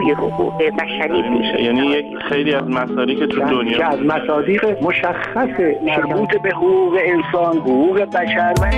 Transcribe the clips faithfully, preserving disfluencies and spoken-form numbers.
جوی حقوق بشری میشه. یعنی یک خیلی از مسائلی که تو دنیا که از مصادیق مشخص مربوط به حقوق انسان، حقوق بشر و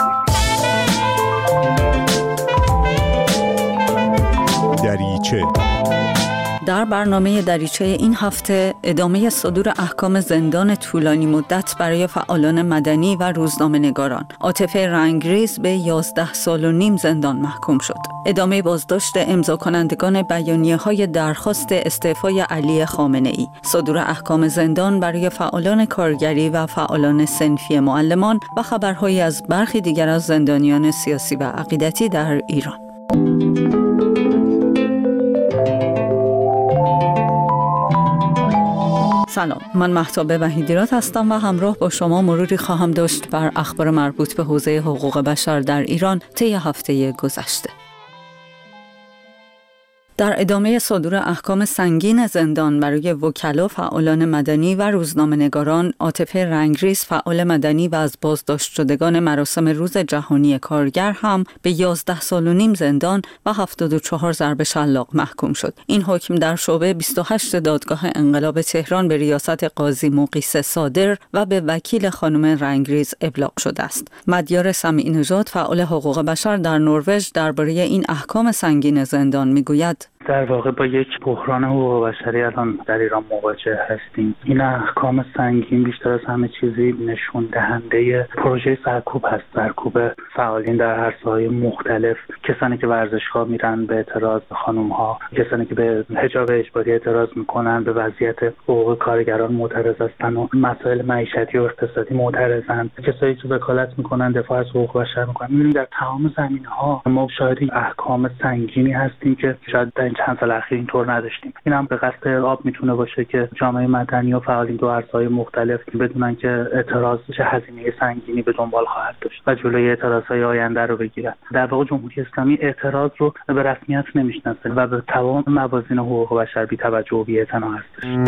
دریچه. در برنامه دریچه این هفته ادامه صدور احکام زندان طولانی مدت برای فعالان مدنی و روزنامه‌نگاران. عاطفه رنگریز به یازده سال و نیم زندان محکوم شد. ادامه بازداشت امضا کنندگان بیانیه‌های درخواست استعفای علی خامنه‌ای. صدور احکام زندان برای فعالان کارگری و فعالان صنفی معلمان و خبرهایی از برخی دیگر از زندانیان سیاسی و عقیدتی در ایران. سلام، من مهتاب وحیدیرات هستم و همراه با شما مروری خواهم داشت بر اخبار مربوط به حوزه حقوق بشر در ایران طی هفته گذشته. در ادامه صدور احکام سنگین زندان برای وکلا، فعالان مدنی و روزنامه‌نگاران، عاطفه رنگریز، فعال مدنی و از بازداشت شدگان مراسم روز جهانی کارگر هم به یازده سال و نیم زندان و هفتاد و چهار ضرب شلاق محکوم شد. این حکم در شعبه بیست و هشت دادگاه انقلاب تهران به ریاست قاضی مقیس صادر و به وکیل خانم رنگریز ابلاغ شده است. مدیار سمیع نژاد، فعال حقوق بشر در نروژ، درباره این احکام سنگین زندان میگوید: در واقع با یک بحران حقوق بشری الان در ایران مواجه هستیم. این احکام سنگین بیشتر از همه چیزی نشون دهنده پروژه سرکوب هست، سرکوب فعالین در عرصه‌های مختلف، کسانی که ورزشگاه میرن به اعتراض، خانم‌ها، کسانی که به حجاب اجباری اعتراض میکنن، به وضعیت حقوق کارگران معترض هستن و مسائل معیشتی و اقتصادی معترضن، کسایی که وکالت میکنن دفاع از حقوق بشر میکنن. می‌بینیم در تمام زمینه‌ها ما شاهد احکام سنگینی هستیم که شاید در چند سال اخیر اینطور نداشتیم. این هم به قصد ارعاب میتونه باشه که جامعه مدنی و فعالین تو عرصه‌های مختلف بدونن که اعتراض چه هزینه سنگینی به دنبال خواهد داشت و جلوی اعتراضهای آینده رو بگیرن. در واقع جمهوری اسلامی اعتراض رو به رسمیت نمیشناسه و به تمام موازین حقوق بشر بی توجه و بی‌اعتنا هستش.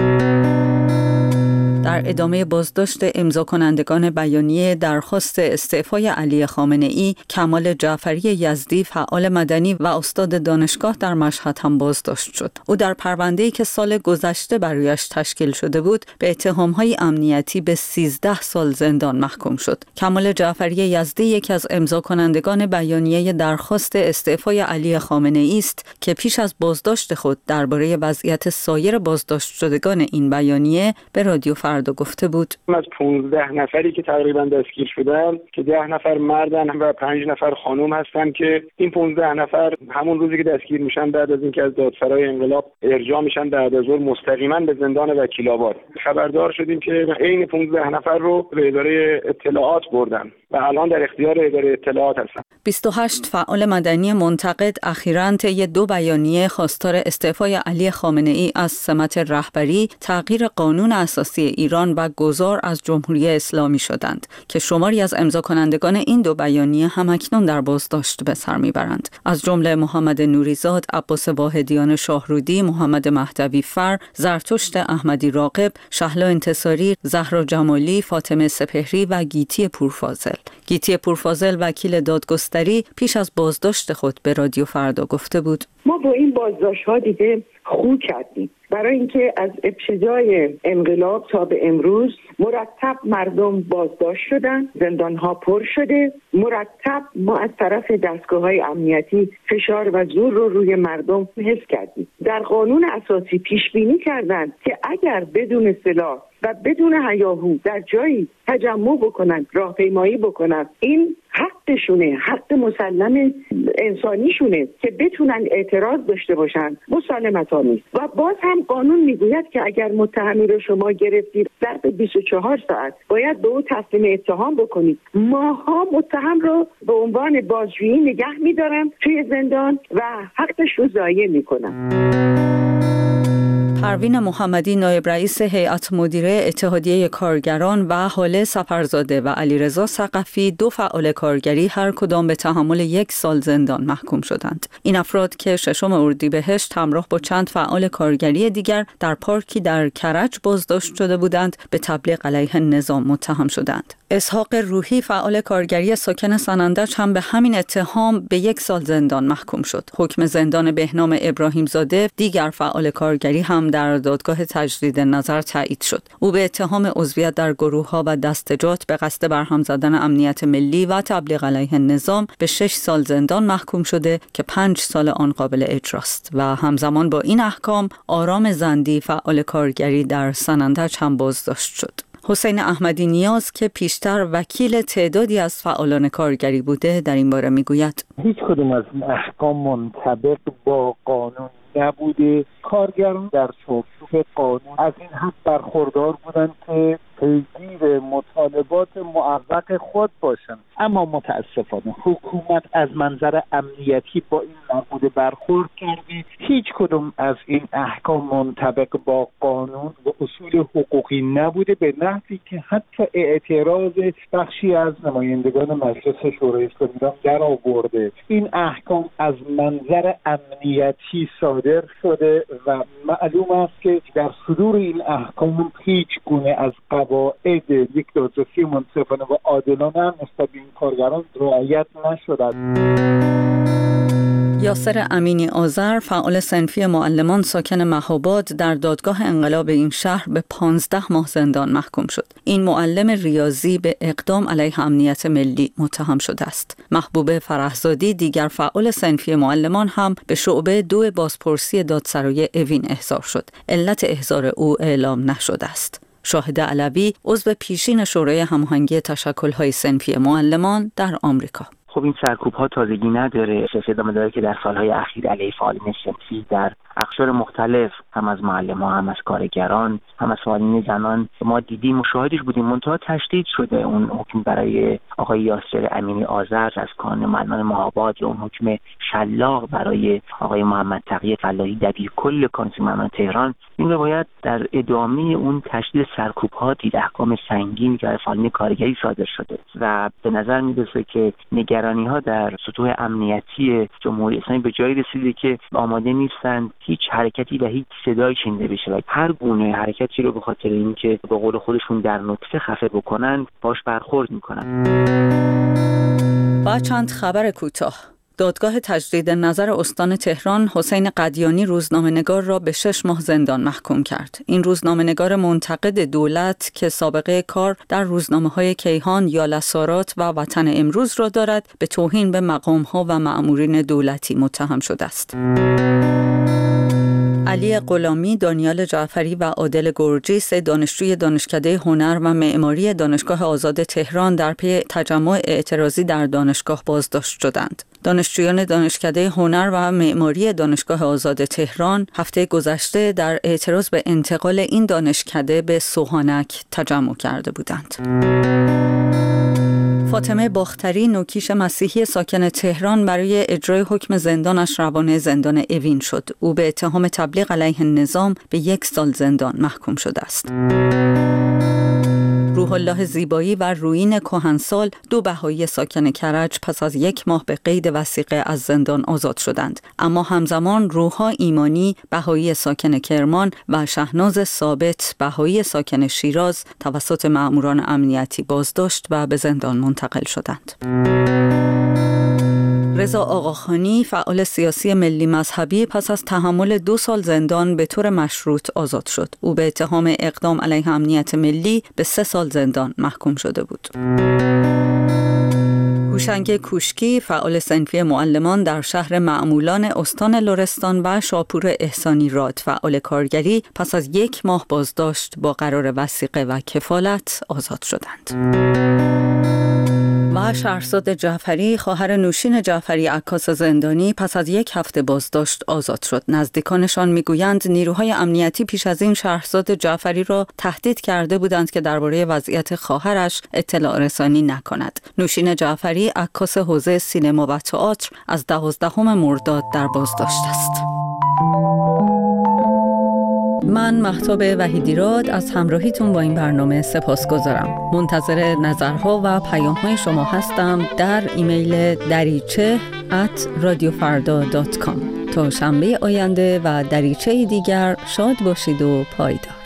در ادامه بازداشت امضا کنندگان بیانیه درخواست استعفای علی خامنه‌ای، کمال جعفری یزدی، فعال مدنی و استاد دانشگاه در مشهد هم بازداشت شد. او در پرونده‌ای که سال گذشته برایش تشکیل شده بود به اتهام‌های امنیتی به سیزده سال زندان محکوم شد. کمال جعفری یزدی یکی از امضا کنندگان بیانیه درخواست استعفای علی خامنه‌ای است که پیش از بازداشت خود درباره وضعیت سایر بازداشت شدگان این بیانیه به رادیو فردا گفته بود: از پانزده نفری که تقریبا دستگیر شدن که ده نفر مردن و پنج نفر خانم هستن که این پانزده نفر همون روزی که دستگیر میشن بعد از اینکه از دادسرای انقلاب ارجاع میشن بعد از ظهر مستقیما به زندان وکیل‌آباد. خبردار شدیم که عین پانزده نفر رو به اداره اطلاعات بردن و الان در اختیار اداره اطلاعات هستن. بیست و هشت فعال مدنی منتقد اخیراً طی دو بیانیه خواستار استعفای علی خامنه‌ای از سمت رهبری، تغییر قانون اساسی ایران و گذار از جمهوری اسلامی شدند که شماری از امضا کنندگان این دو بیانیه هم اکنون در بازداشت به سر میبرند. از جمله محمد نوریزاد، عباس واحدیان شاهرودی، محمد مهدوی فر، زرتشت احمدی راغب، شهلا انتصاری، زهرا جمالی، فاطمه سپهری و گیتی پورفاضل. گیتی پورفاضل، وکیل دادگستری، پیش از بازداشت خود به رادیو فردا گفته بود: ما با این بازداشت‌ها دیگه خو کردیم، برای اینکه از ابتدای انقلاب تا به امروز مرتب مردم بازداشت شدن، زندان‌ها پر شده، مرتب ما از طرف دستگاه‌های امنیتی فشار و زور رو روی مردم حس کردیم. در قانون اساسی پیش بینی کردند که اگر بدون سلاح و بدون هیاهو در جایی تجمع بکنن، راهپیمایی بکنن، این حقشونه، حق مسلم انسانیشونه که بتونن اعتراض داشته باشن، مسالمت‌آمیز. و باز هم قانون میگوید که اگر متهمی رو شما گرفتید ظرف بیست و چهار ساعت باید به او تسلیم اتهام بکنید. ماها متهم رو به عنوان بازجویی نگه میدارن توی زندان و حقش رو ضایع میکنن. پروین محمدی نایب رئیس هیئت مدیره اتحادیه کارگران و هاله سفرزاده و علیرضا ثقفی دو فعال کارگری هر کدام به تحمل یک سال زندان محکوم شدند. این افراد که ششم اردیبهشت همراه با چند فعال کارگری دیگر در پارکی در کرج بازداشت شده بودند به تبلیغ علیه نظام متهم شدند. اسحاق روحی فعال کارگری ساکن سنندج هم به همین اتهام به یک سال زندان محکوم شد. حکم زندان بهنام ابراهیم زاده دیگر فعال کارگری هم در دادگاه تجدید نظر تایید شد. او به اتهام عضویت در گروه‌ها و دستجات به قصد برهم زدن امنیت ملی و تبلیغ علیه نظام به شش سال زندان محکوم شده که پنج سال آن قابل اجراست و همزمان با این احکام آرام زندی فعال کارگری در سنندج هم بازداشت شد. حسین احمدی نیاز که پیشتر وکیل تعدادی از فعالان کارگری بوده در این باره میگوید هیچ کدوم از این احکام منطبق با قانون نبوده. کارگران در چوکچوک قانون از این حق برخوردار بودند که پیگیر مطالبات معوق خود باشند، اما متاسفانه حکومت از منظر امنیتی با این نبوده برخورد کرده. هیچ کدوم از این احکام منطبق با قانون و اصول حقوقی نبوده، به نحوی که حتی اعتراض بخشی از نمایندگان مجلس شورای اسلامی ایران در آورده. این احکام از منظر امنیتی صادر شده و معلوم است که در صدور این احکام هیچ گونه از قواعد یک دادرسی منصفانه و عادلانه هم نسبت به این کارگران رعایت نشده. یاسر امینی آذر فعال صنفی معلمان ساکن مهاباد در دادگاه انقلاب این شهر به پانزده ماه زندان محکوم شد. این معلم ریاضی به اقدام علیه امنیت ملی متهم شده است. محبوب فرحزادی دیگر فعال صنفی معلمان هم به شعبه دو بازپرسی دادسرای اوین احضار شد. علت احضار او اعلام نشده است. شاهد علوی عضو پیشین شورای هماهنگی تشکل‌های صنفی معلمان در آمریکا: خب این سرکوب‌ها تازگی نداره. ادامه داره که در سالهای اخیر علیه فعالین صنفی در اقشار مختلف، هم از معلمان، هم از کارگران، هم از فعالین زنان ما دیدیم و شاهدش بودیم. منتها تشدید شده اون حکم برای آقای یاسر امینی آذر از کانون معلمان مهاباد، اون حکم شلاق برای آقای محمد تقی فلاحی دبیرکل کانون معلمان تهران. این رو باید در ادامه اون تشدید سرکوب‌ها دید، احکام سنگین که فعالین کارگری صادر شده و به نظر می‌رسه که نگرانی‌ها در سطوح امنیتی جمهوری اسلامی به جایی رسیده که آماده نیستند هیچ حرکتی و هیچ صدایی شنیده بشه و هر گونه حرکتی رو به خاطر اینکه به قول خودشون در نطفه خفه بکنن باش برخورد میکنن. با چند خبر کوتاه: دادگاه تجدید نظر استان تهران حسین قدیانی روزنامه‌نگار را به شش ماه زندان محکوم کرد. این روزنامه‌نگار منتقد دولت که سابقه کار در روزنامه‌های کیهان، یالسارات و وطن امروز را دارد، به توهین به مقام‌ها و مأمورین دولتی متهم شده است. علی غلامی، دانیال جعفری و عادل گرجی، سه دانشجوی دانشکده هنر و معماری دانشگاه آزاد تهران در پی تجمع اعتراضی در دانشگاه بازداشت شدند. دانشجویان دانشکده هنر و معماری دانشگاه آزاد تهران هفته گذشته در اعتراض به انتقال این دانشکده به سوهانک تجمع کرده بودند. فاطمه باختری، نوکیش مسیحی ساکن تهران، برای اجرای حکم زندانش روانه زندان اوین شد. او به اتهام تبلیغ علیه نظام به یک سال زندان محکوم شده است. روح الله زیبایی و رویین کهنسال، دو بهایی ساکن کرج، پس از یک ماه به قید وثیقه از زندان آزاد شدند، اما همزمان روحا ایمانی، بهایی ساکن کرمان و شهناز ثابت، بهایی ساکن شیراز، توسط مأموران امنیتی بازداشت و به زندان منتقل شدند. رضا آقاخانی، فعال سیاسی ملی مذهبی، پس از تحمل دو سال زندان به طور مشروط آزاد شد. او به اتهام اقدام علیه امنیت ملی به سه سال زندان محکوم شده بود. هوشنگ کوشکی، فعال صنفی معلمان در شهر معمولان استان لرستان و شاپور احسانی راد، فعال کارگری، پس از یک ماه بازداشت با قرار وثیقه و کفالت آزاد شدند. و شهرزاد جعفری، خواهر نوشین جعفری عکاس زندانی، پس از یک هفته بازداشت آزاد شد. نزدیکانشان میگویند نیروهای امنیتی پیش از این شهرزاد جعفری را تهدید کرده بودند که درباره وضعیت خواهرش اطلاع رسانی نکند. نوشین جعفری، عکاس حوزه سینما و تئاتر، از دوازدهم مرداد در بازداشت است. من مهتاب وحیدیراد از همراهیتون با این برنامه سپاسگزارم. منتظر نظرها و پیام‌های شما هستم در ایمیل دریچه ات رادیو فردا دات کام. تا شنبه آینده و دریچه دیگر شاد باشید و پایدار.